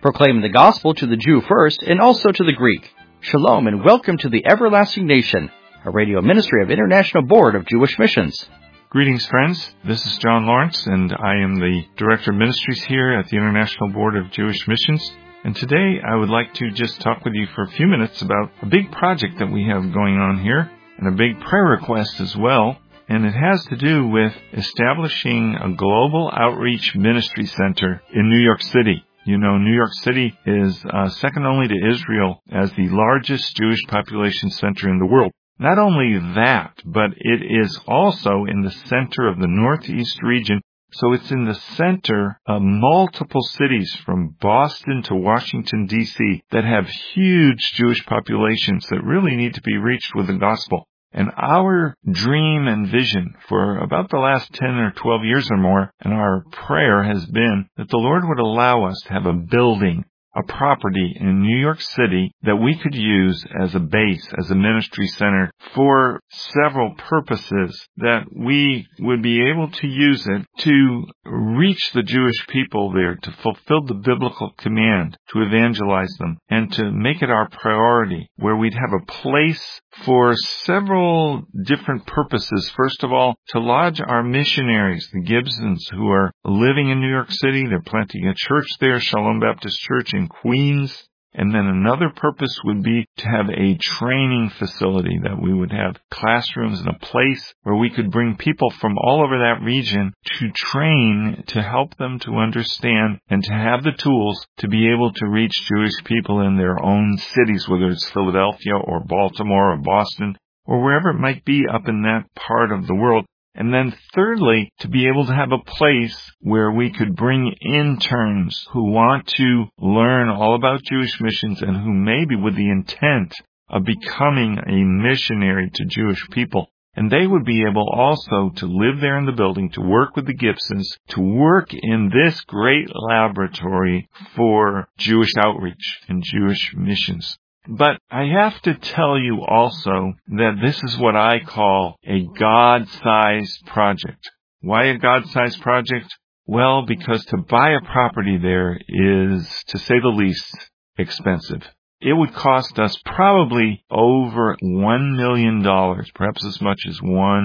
proclaiming the gospel to the Jew first and also to the Greek. Shalom and welcome to the Everlasting Nation, a radio ministry of International Board of Jewish Missions. Greetings, friends. This is John Lawrence, and I am the Director of Ministries here at the International Board of Jewish Missions. And today I would like to just talk with you for a few minutes about a big project that we have going on here, and a big prayer request as well. And it has to do with establishing a global outreach ministry center in New York City. You know, New York City is second only to Israel as the largest Jewish population center in the world. Not only that, but it is also in the center of the Northeast region. So it's in the center of multiple cities from Boston to Washington, D.C. that have huge Jewish populations that really need to be reached with the gospel. And our dream and vision for about the last 10 or 12 years or more, and our prayer has been that the Lord would allow us to have a building, a property in New York City that we could use as a base, as a ministry center for several purposes, that we would be able to use it to reach the Jewish people there, to fulfill the biblical command, to evangelize them, and to make it our priority, where we'd have a place for several different purposes. First of all, to lodge our missionaries, the Gibsons, who are living in New York City. They're planting a church there, Shalom Baptist Church in Queens. And then another purpose would be to have a training facility, that we would have classrooms and a place where we could bring people from all over that region to train, to help them to understand and to have the tools to be able to reach Jewish people in their own cities, whether it's Philadelphia or Baltimore or Boston or wherever it might be up in that part of the world. And then thirdly, to be able to have a place where we could bring interns who want to learn all about Jewish missions and who maybe with the intent of becoming a missionary to Jewish people. And they would be able also to live there in the building, to work with the Gibsons, to work in this great laboratory for Jewish outreach and Jewish missions. But I have to tell you also that this is what I call a God-sized project. Why a God-sized project? Well, because to buy a property there is, to say the least, expensive. It would cost us probably over $1 million, perhaps as much as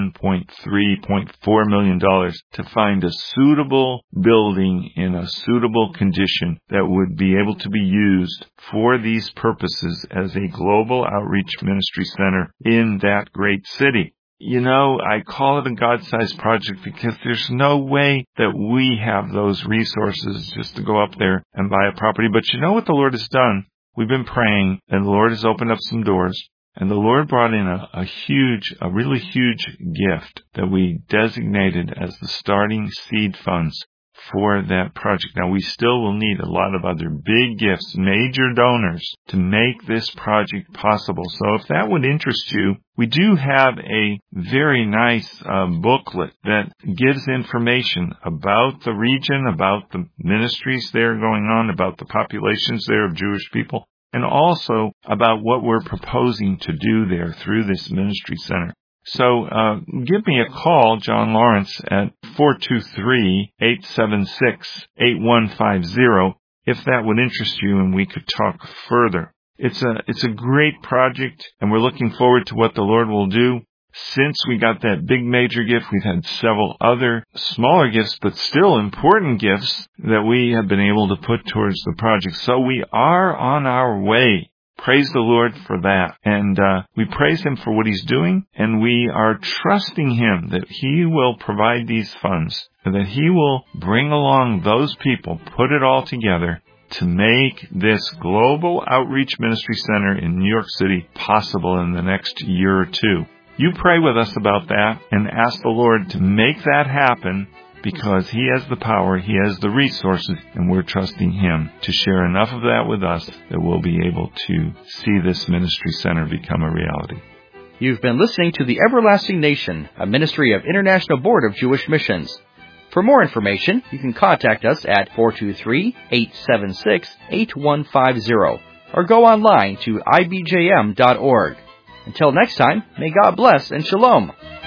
$1.4 million to find a suitable building in a suitable condition that would be able to be used for these purposes as a global outreach ministry center in that great city. You know, I call it a God-sized project because there's no way that we have those resources just to go up there and buy a property. But you know what the Lord has done? We've been praying, and the Lord has opened up some doors, and the Lord brought in a really huge gift that we designated as the starting seed funds for that project. Now, we still will need a lot of other big gifts, major donors, to make this project possible. So if that would interest you, we do have a very nice booklet that gives information about the region, about the ministries there going on, about the populations there of Jewish people, and also about what we're proposing to do there through this ministry center. So give me a call, John Lawrence, at 423-876-8150, if that would interest you and we could talk further. It's a great project, and we're looking forward to what the Lord will do. Since we got that big major gift, we've had several other smaller gifts, but still important gifts that we have been able to put towards the project. So we are on our way. Praise the Lord for that. And we praise Him for what He's doing, and we are trusting Him that He will provide these funds, and that He will bring along those people, put it all together to make this global outreach ministry center in New York City possible in the next year or two. You pray with us about that and ask the Lord to make that happen, because He has the power, He has the resources, and we're trusting Him to share enough of that with us that we'll be able to see this ministry center become a reality. You've been listening to The Everlasting Nation, a ministry of International Board of Jewish Missions. For more information, you can contact us at 423-876-8150 or go online to ibjm.org. Until next time, may God bless and shalom.